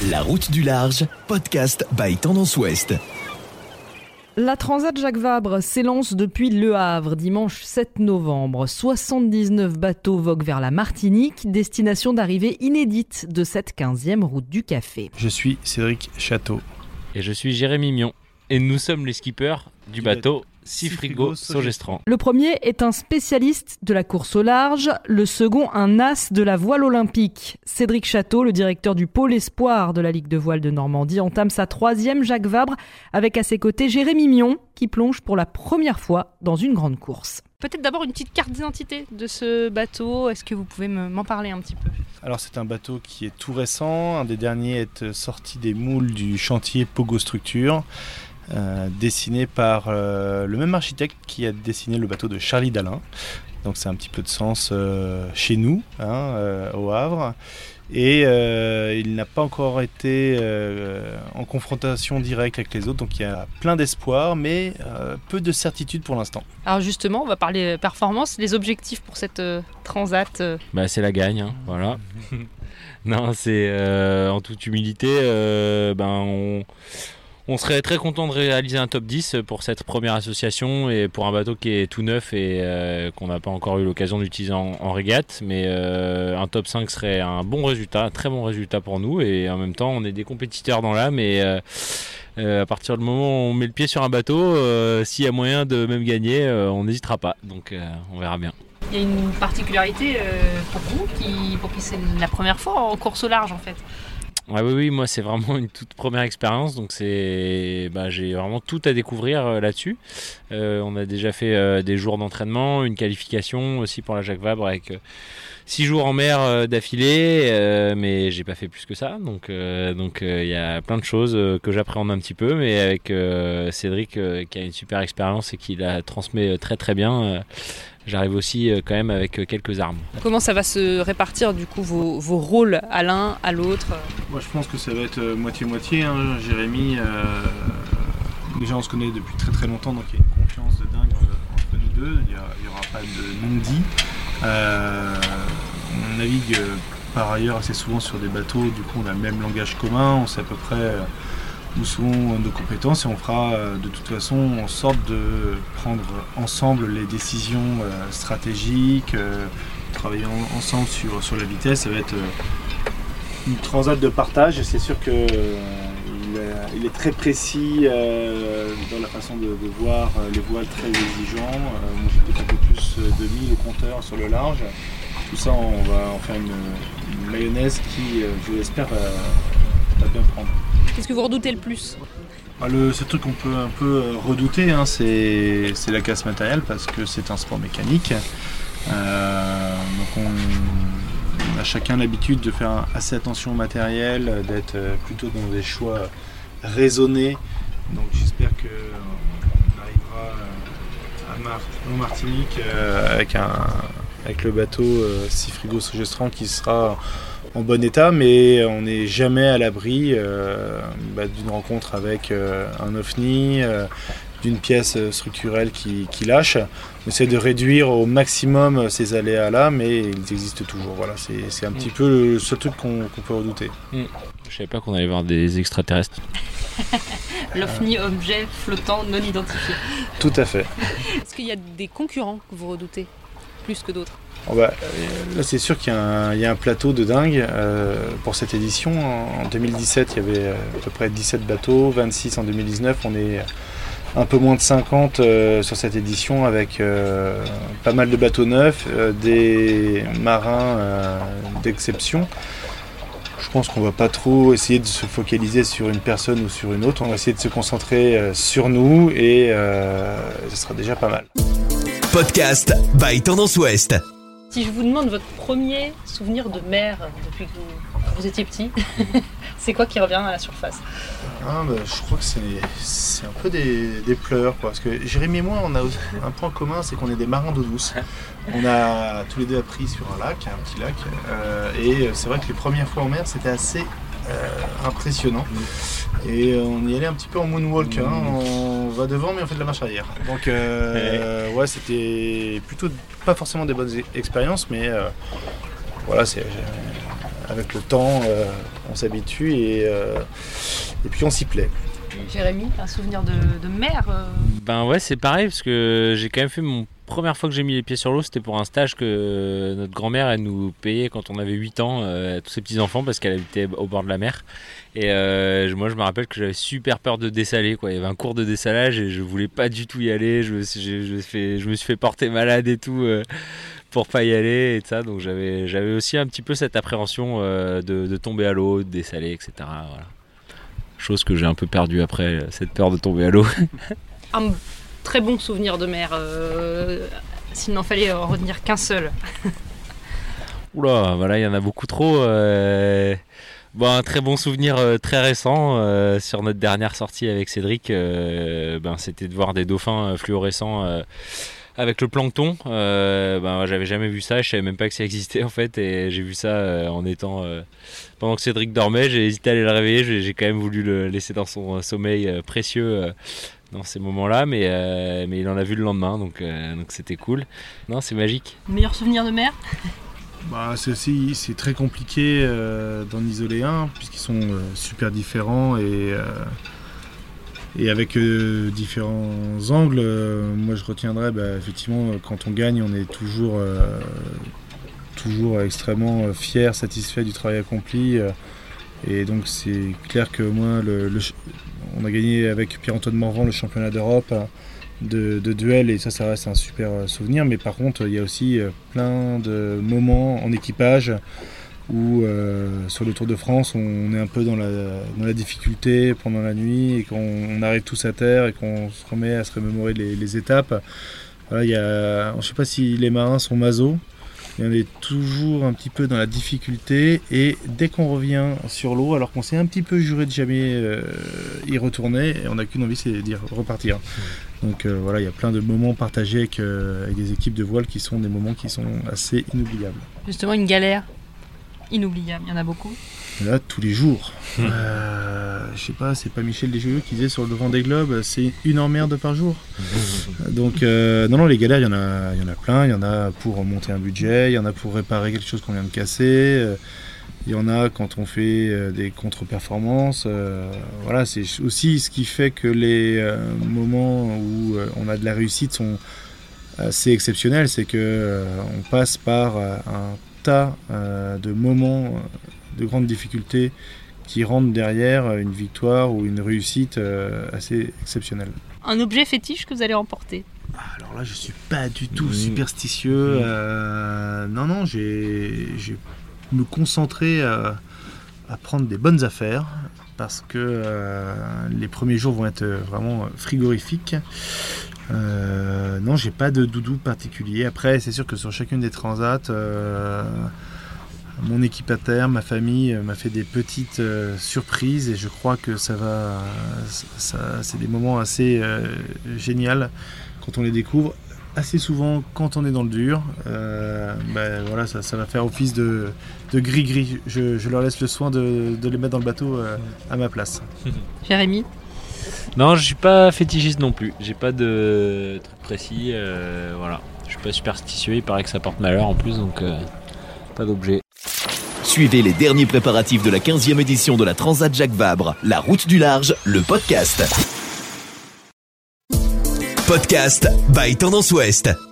La route du large, podcast by Tendance Ouest. La Transat Jacques Vabre s'élance depuis Le Havre, dimanche 7 novembre. 79 bateaux voguent vers la Martinique, destination d'arrivée inédite de cette 15e route du café. Je suis Cédric Château. Et je suis Jérémy Mion. Et nous sommes les skippers du bateau Seafrigo Sogestran. Le premier est un spécialiste de la course au large, le second un as de la voile olympique. Cédric Château, le directeur du pôle espoir de la Ligue de voile de Normandie, entame sa 3e Jacques Vabre avec à ses côtés Jérémy Mion qui plonge pour la première fois dans une grande course. Peut-être d'abord une petite carte d'identité de ce bateau, est-ce que vous pouvez m'en parler un petit peu ? Alors c'est un bateau qui est tout récent, un des derniers à être sorti des moules du chantier Pogo Structure. Dessiné par le même architecte qui a dessiné le bateau de Charlie Dalin. Donc c'est un petit peu de sens chez nous, au Havre. Et il n'a pas encore été en confrontation directe avec les autres. Donc il y a plein d'espoir, mais peu de certitude pour l'instant. Alors justement, on va parler performance. Les objectifs pour cette transat C'est la gagne, voilà. Non, c'est en toute humilité, on serait très content de réaliser un top 10 pour cette première association et pour un bateau qui est tout neuf et qu'on n'a pas encore eu l'occasion d'utiliser en régate. Mais un top 5 serait un bon résultat, un très bon résultat pour nous. Et en même temps, on est des compétiteurs dans l'âme et à partir du moment où on met le pied sur un bateau, s'il y a moyen de même gagner, on n'hésitera pas. Donc on verra bien. Il y a une particularité pour vous, pour qui c'est la première fois en course au large en fait. Oui, moi c'est vraiment une toute première expérience, donc j'ai vraiment tout à découvrir là-dessus. On a déjà fait des jours d'entraînement, une qualification aussi pour la Jacques Vabre avec 6 jours en mer d'affilée, mais j'ai pas fait plus que ça, donc il y a plein de choses que j'appréhende un petit peu, mais avec Cédric qui a une super expérience et qui la transmet très très bien. J'arrive aussi quand même avec quelques armes. Comment ça va se répartir du coup vos rôles à l'un, à l'autre ? Moi je pense que ça va être moitié-moitié. Jérémy, déjà on se connaît depuis très très longtemps, donc il y a une confiance de dingue entre nous deux. Il n'y aura pas de non-dit. On navigue par ailleurs assez souvent sur des bateaux, du coup on a le même langage commun, on sait à peu près où sont nos compétences et on fera de toute façon en sorte de prendre ensemble les décisions stratégiques, travailler ensemble sur la vitesse. Ça va être une transat de partage et c'est sûr qu'il est très précis dans la façon de voir les voiles très exigeants. Moi j'ai peut-être un peu plus de 1000 au compteur sur le large. Tout ça on va en faire une mayonnaise qui je l'espère va bien prendre. Qu'est-ce que vous redoutez le plus ? Le seul truc qu'on peut un peu redouter, c'est la casse matérielle parce que c'est un sport mécanique. Donc on a chacun l'habitude de faire assez attention au matériel, d'être plutôt dans des choix raisonnés. Donc j'espère qu'on arrivera en Martinique avec le bateau Seafrigo Sogestran qui sera en bon état, mais on n'est jamais à l'abri d'une rencontre avec un ovni, d'une pièce structurelle qui lâche. On essaie de réduire au maximum ces aléas-là, mais ils existent toujours. Voilà, c'est un petit peu le seul truc qu'on peut redouter. Je savais pas qu'on allait voir des extraterrestres. L'OVNI, objet flottant non identifié. Tout à fait. Est-ce qu'il y a des concurrents que vous redoutez plus que d'autres ? Là c'est sûr qu'il y a un plateau de dingue pour cette édition. En 2017 il y avait à peu près 17 bateaux, 26 en 2019, on est un peu moins de 50 sur cette édition avec pas mal de bateaux neufs, des marins d'exception. Je pense qu'on va pas trop essayer de se focaliser sur une personne ou sur une autre, on va essayer de se concentrer sur nous et ce sera déjà pas mal. Podcast by Tendance Ouest. Si je vous demande votre premier souvenir de mer depuis que vous étiez petit, c'est quoi qui revient à la surface ? Je crois que c'est un peu des pleurs, quoi. Parce que Jérémy et moi, on a un point commun, c'est qu'on est des marins d'eau douce. On a tous les deux appris sur un petit lac, et c'est vrai que les premières fois en mer, c'était assez impressionnant. Et on y allait un petit peu en moonwalk, on va devant mais on fait de la marche arrière. Donc c'était plutôt pas forcément des bonnes expériences, mais voilà, c'est avec le temps, on s'habitue et puis on s'y plaît. Jérémy, un souvenir de mer Ben ouais, c'est pareil parce que j'ai quand même fait mon première fois que j'ai mis les pieds sur l'eau, c'était pour un stage que notre grand-mère elle nous payait quand on avait 8 ans, tous ses petits-enfants parce qu'elle habitait au bord de la mer. Et moi je me rappelle que j'avais super peur de dessaler, quoi. Il y avait un cours de dessalage et je voulais pas du tout y aller, je me suis fait porter malade et tout pour pas y aller et tout ça. Donc j'avais aussi un petit peu cette appréhension de tomber à l'eau, de dessaler, etc. Voilà. Chose que j'ai un peu perdue après, cette peur de tomber à l'eau. Un très bon souvenir de mer, s'il n'en fallait en retenir qu'un seul. Oula, voilà, il y en a beaucoup trop. Un très bon souvenir très récent sur notre dernière sortie avec Cédric, c'était de voir des dauphins fluorescents avec le plancton. J'avais jamais vu ça, je savais même pas que ça existait en fait, et j'ai vu ça en étant pendant que Cédric dormait. J'ai hésité à aller le réveiller, j'ai quand même voulu le laisser dans son sommeil précieux dans ces moments-là, mais il en a vu le lendemain, donc c'était cool. Non, c'est magique. Meilleur souvenir de mer ? C'est très compliqué d'en isoler un, puisqu'ils sont super différents et avec différents angles. Moi je retiendrai effectivement quand on gagne, on est toujours extrêmement fier, satisfait du travail accompli. Et donc c'est clair que moi, on a gagné avec Pierre-Antoine Morvan le championnat d'Europe de duel, et ça reste un super souvenir. Mais par contre, il y a aussi plein de moments en équipage où sur le Tour de France, on est un peu dans la difficulté pendant la nuit et qu'on arrive tous à terre et qu'on se remet à se remémorer les étapes. Voilà, je ne sais pas si les marins sont masos. On est toujours un petit peu dans la difficulté, et dès qu'on revient sur l'eau, alors qu'on s'est un petit peu juré de jamais y retourner, on n'a qu'une envie, c'est d'y repartir. Donc il y a plein de moments partagés avec des équipes de voile qui sont des moments qui sont assez inoubliables. Justement, une galère inoubliable, il y en a beaucoup. Là, tous les jours. Je sais pas, c'est pas Michel Desjeux qui disait sur le Vendée Globe, c'est une emmerde par jour. Donc non, les galères, il y en a plein. Il y en a pour monter un budget, il y en a pour réparer quelque chose qu'on vient de casser, il y en a quand on fait des contre-performances. Voilà, c'est aussi ce qui fait que les moments où on a de la réussite sont assez exceptionnels, c'est que on passe par un tas de moments de grandes difficultés qui rendent derrière une victoire ou une réussite assez exceptionnelle. Un objet fétiche que vous allez remporter ? Alors là, je suis pas du tout superstitieux. Non, j'ai me concentrer à prendre des bonnes affaires, parce que les premiers jours vont être vraiment frigorifiques. Non, j'ai pas de doudou particulier. Après, c'est sûr que sur chacune des transats, mon équipataire, ma famille m'a fait des petites surprises, et je crois que c'est des moments assez géniaux quand on les découvre. Assez souvent, quand on est dans le dur, ça va faire office de gris-gris. Je leur laisse le soin de les mettre dans le bateau à ma place. Jérémy ? Non, je suis pas fétichiste non plus. J'ai pas de truc précis. Voilà. Je suis pas superstitieux. Il paraît que ça porte malheur en plus, donc pas d'objet. Suivez les derniers préparatifs de la 15e édition de la Transat Jacques Vabre, la route du large, le podcast. Podcast by Tendance Ouest.